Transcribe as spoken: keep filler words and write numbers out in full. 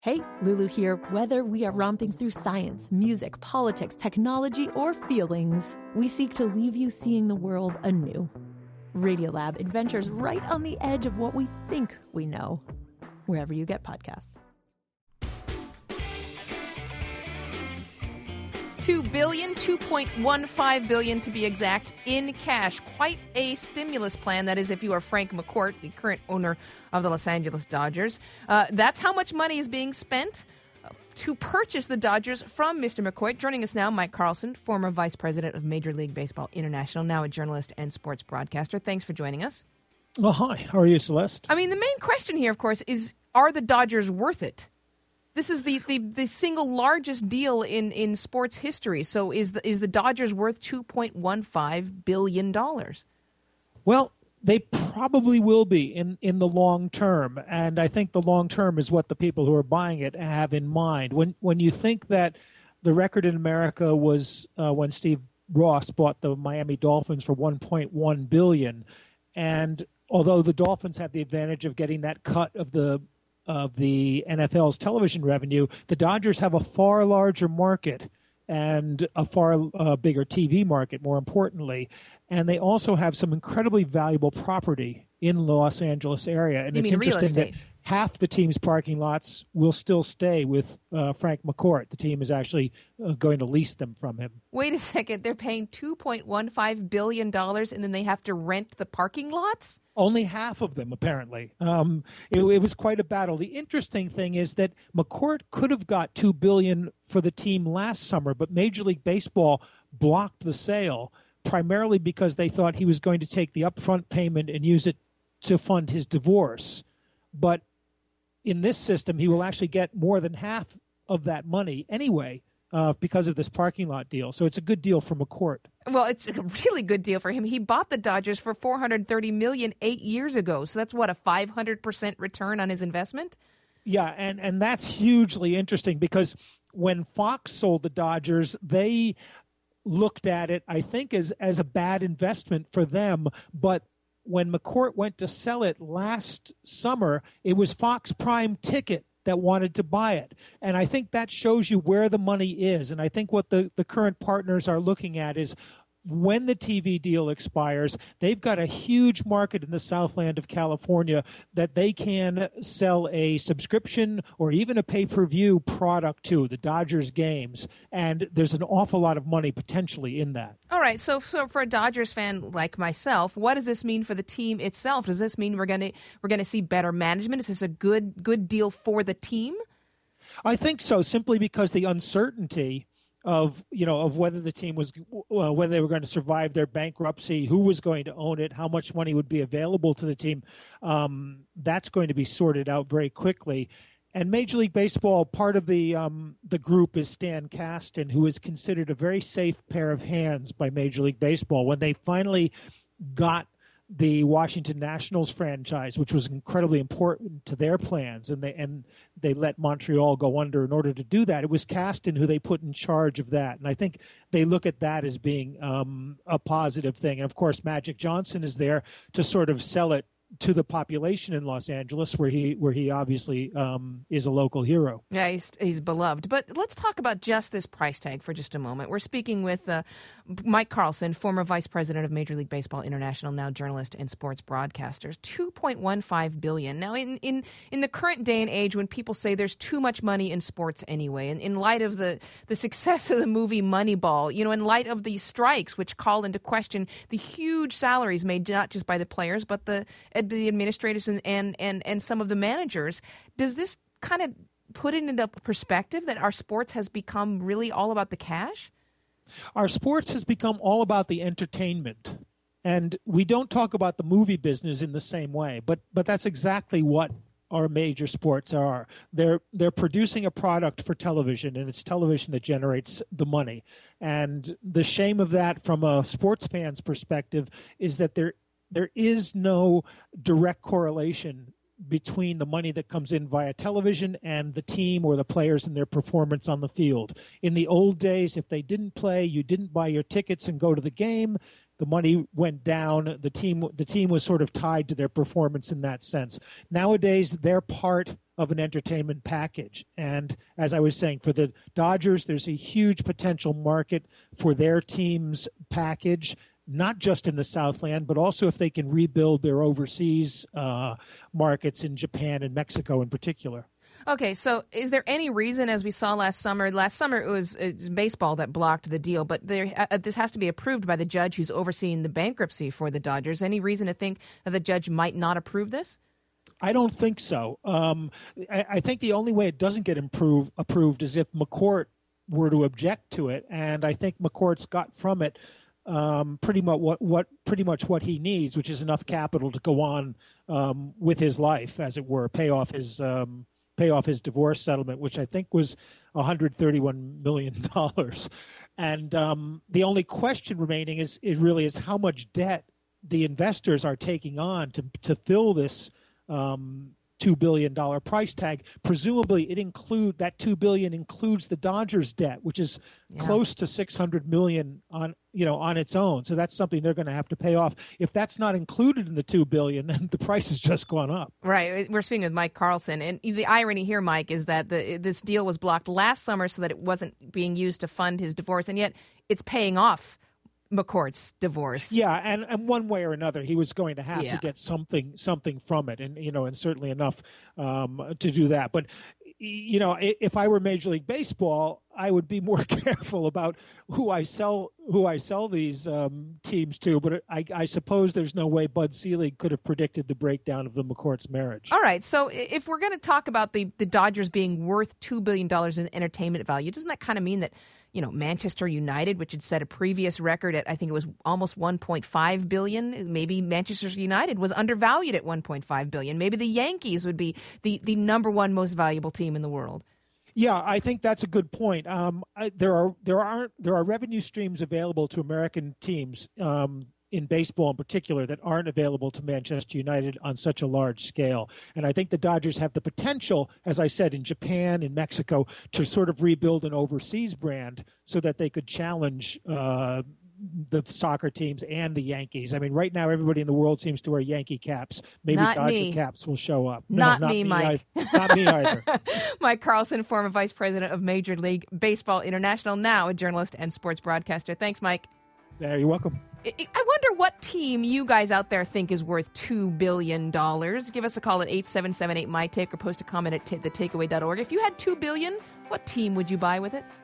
Hey, Lulu here. Whether we are romping through science, music, politics, technology, or feelings, we seek to leave you seeing the world anew. Radiolab adventures right on the edge of what we think we know, wherever you get podcasts. Two billion dollars, two point one five billion dollars to be exact, in cash. Quite a stimulus plan, that is, if you are Frank McCourt, the current owner of the Los Angeles Dodgers. Uh, that's how much money is being spent uh, to purchase the Dodgers from Mister McCourt. Joining us now, Mike Carlson, former vice president of Major League Baseball International, now a journalist and sports broadcaster. Thanks for joining us. Well, hi. How are you, Celeste? I mean, the main question here, of course, is, are the Dodgers worth it? This is the, the, the single largest deal in, in sports history. So is the, is the Dodgers worth two point one five billion dollars? Well, they probably will be in, in the long term. And I think the long term is what the people who are buying it have in mind. When when you think that the record in America was uh, when Steve Ross bought the Miami Dolphins for one point one billion dollars. And although the Dolphins have the advantage of getting that cut of the of the N F L's television revenue, the Dodgers have a far larger market and a far uh, bigger T V market, more importantly. And they also have some incredibly valuable property in the Los Angeles area. And you it's mean real interesting estate? that half the team's parking lots will still stay with uh, Frank McCourt. The team is actually uh, going to lease them from him. Wait a second. They're paying two point one five billion dollars and then they have to rent the parking lots? Only half of them, apparently. Um, it, it was quite a battle. The interesting thing is that McCourt could have got two billion dollars for the team last summer, but Major League Baseball blocked the sale, primarily because they thought he was going to take the upfront payment and use it to fund his divorce. But in this system, he will actually get more than half of that money anyway uh, because of this parking lot deal. So it's a good deal for McCourt. Well, it's a really good deal for him. He bought the Dodgers for four hundred thirty million dollars eight years ago. So that's, what, a five hundred percent return on his investment? Yeah, and, and that's hugely interesting because when Fox sold the Dodgers, they looked at it, I think, as, as a bad investment for them. But when McCourt went to sell it last summer, it was Fox Prime Ticket that wanted to buy it. And I think that shows you where the money is. And I think what the, the current partners are looking at is when the T V deal expires, they've got a huge market in the Southland of California that they can sell a subscription or even a pay-per-view product to, the Dodgers games. And there's an awful lot of money potentially in that. All right. So, so for a Dodgers fan like myself, what does this mean for the team itself? Does this mean we're going to we're going to see better management? Is this a good good deal for the team? I think so, simply because the uncertainty of, you know, of whether the team was, uh, whether they were going to survive their bankruptcy, who was going to own it, how much money would be available to the team, um, that's going to be sorted out very quickly. And Major League Baseball, part of the um, the group is Stan Kasten, who is considered a very safe pair of hands by Major League Baseball. When they finally got the Washington Nationals franchise, which was incredibly important to their plans, and they and they let Montreal go under in order to do that. It was Kasten who they put in charge of that, and I think they look at that as being um, a positive thing. And of course, Magic Johnson is there to sort of sell it to the population in Los Angeles, where he where he obviously um, is a local hero. Yeah, he's he's beloved. But let's talk about just this price tag for just a moment. We're speaking with uh, Mike Carlson, former vice president of Major League Baseball International, now journalist and sports broadcaster. two point one five billion dollars. Now, in, in, in the current day and age, when people say there's too much money in sports anyway, and in light of the, the success of the movie Moneyball, you know, in light of these strikes, which call into question the huge salaries made not just by the players, but the the administrators and, and, and, and some of the managers, does this kind of put it into perspective that our sports has become really all about the cash? Our sports has become all about the entertainment. And we don't talk about the movie business in the same way, but but that's exactly what our major sports are. They're they're producing a product for television, and it's television that generates the money. And the shame of that from a sports fan's perspective is that there there is no direct correlation between the money that comes in via television and the team or the players and their performance on the field. In the old days, if they didn't play, you didn't buy your tickets and go to the game. the money went down. The team, the team was sort of tied to their performance in that sense. Nowadays, they're part of an entertainment package. And as I was saying, for the Dodgers, there's a huge potential market for their team's package, not just in the Southland, but also if they can rebuild their overseas uh, markets in Japan and Mexico in particular. Okay, so is there any reason, as we saw last summer, last summer it was uh, baseball that blocked the deal, but there, uh, this has to be approved by the judge who's overseeing the bankruptcy for the Dodgers. Any reason to think that the judge might not approve this? I don't think so. Um, I, I think the only way it doesn't get improve, approved is if McCourt were to object to it, and I think McCourt's got from it um, pretty much what, what pretty much what he needs, which is enough capital to go on um, with his life, as it were, pay off his um, pay off his divorce settlement, which I think was one hundred thirty-one million dollars. And um, the only question remaining is, is really is how much debt the investors are taking on to to fill this um, two billion dollars price tag. Presumably, it include that two billion dollars includes the Dodgers' debt, which is yeah. close to six hundred million dollars on you know on its own. So that's something they're going to have to pay off. If that's not included in the two billion dollars, then the price has just gone up. Right. We're speaking with Mike Carlson, and the irony here, Mike, is that the, this deal was blocked last summer so that it wasn't being used to fund his divorce, and yet it's paying off McCourt's divorce. Yeah, and, and one way or another, he was going to have yeah. to get something something from it, and you know, and certainly enough um, to do that. But you know, if I were Major League Baseball, I would be more careful about who I sell who I sell these um, teams to. But I, I suppose there's no way Bud Selig could have predicted the breakdown of the McCourt's marriage. All right, so if we're going to talk about the the Dodgers being worth two billion dollars in entertainment value, doesn't that kind of mean that, you know, Manchester United, which had set a previous record at, I think it was almost one point five billion dollars, maybe Manchester United was undervalued at one point five billion dollars. Maybe the Yankees would be the, the number one most valuable team in the world. Yeah, I think that's a good point. Um, I, there are there aren't there are revenue streams available to American teams um, in baseball in particular that aren't available to Manchester United on such a large scale. And I think the Dodgers have the potential, as I said, in Japan, in Mexico, to sort of rebuild an overseas brand so that they could challenge uh, the soccer teams and the Yankees. I mean, right now, everybody in the world seems to wear Yankee caps. Maybe not Dodger me. caps will show up. Not, no, not me, me, Mike. I, not me either. Mike Carlson, former vice president of Major League Baseball International, now a journalist and sports broadcaster. Thanks, Mike. Yeah, you're welcome. I wonder what team you guys out there think is worth two billion dollars. Give us a call at eight seven seven eight, M Y T A K E or post a comment at t- the takeaway dot org. If you had two billion dollars, what team would you buy with it?